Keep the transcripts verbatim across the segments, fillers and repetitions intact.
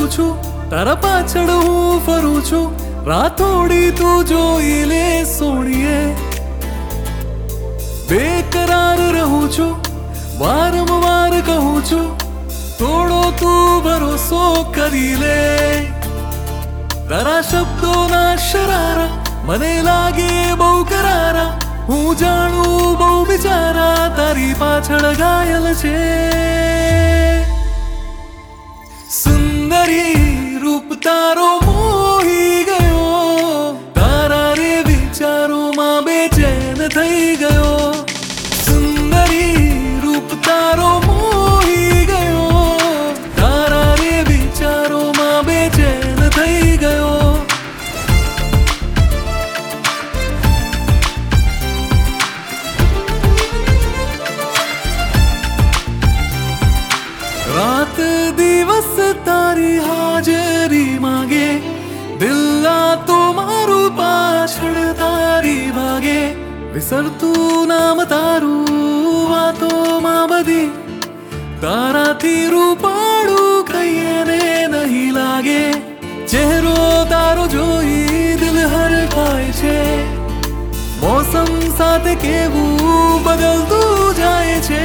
છું, તારા પાછળ હું ફરું છું, રાતોડી તું જોઈ લે સોણીએ. બેકરાર રહું છું, વારંવાર કહું છું, થોડો તું ભરોસો કરી લે. તારા શબ્દોના શરારા મને લાગે બહુ કરારા, હું જાણું બહુ બિચારા તારી પાછળ ઘાયલ છે. સુંદરી રૂપ તારો મોહી ગયો, તારા રે વિચારોમાં બેચેન થઈ ગયો. સુંદરી રૂપ તારો મોહી ગયો, તારા રે વિચારોમાં બેચેન થઈ ગયો. रात दिवस तारी हाजरी मांगे, दिल आ तो मारू पाछड़ तारी भागे. विसरતું નામ તારું વાતોમાં બધી, તારાથી રૂપાળું કહીએ ને નહીં લાગે. ચહેરો તારો જોઈ દિલ હરખાય છે, મોસમ સાથે કેવું બદલતું જાય છે.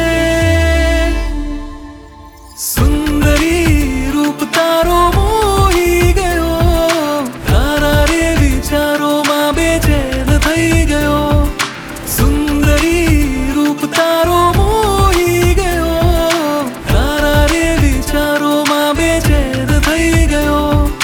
સુંદરી રૂપ તારો મોહી ગયો, તારા રે વિચારોમાં બેચેન થઈ ગયો. સુંદરી રૂપ તારો મોહી ગયો, તારા રે વિચારોમાં બેચેન થઈ ગયો.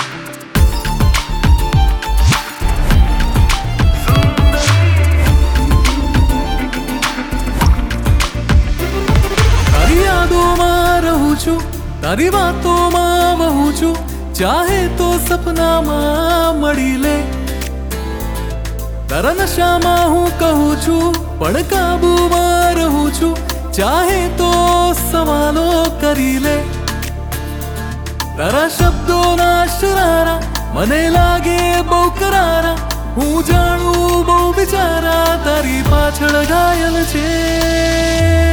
તારી યાદોમાં રહું છું, તારી વાતોમાં વહું છું, ચાહે તો સપનામાં મળી લે. તારા નશામાં હું કહું છું, પણ કાબુમાં રહું છું, ચાહે તો સવાલો કરી લે. તારા શબ્દોના શરારા મને લાગે બહુ કરારા, હું જાણું બહુ બિચારા તારી પાછળ ઘાયલ છે.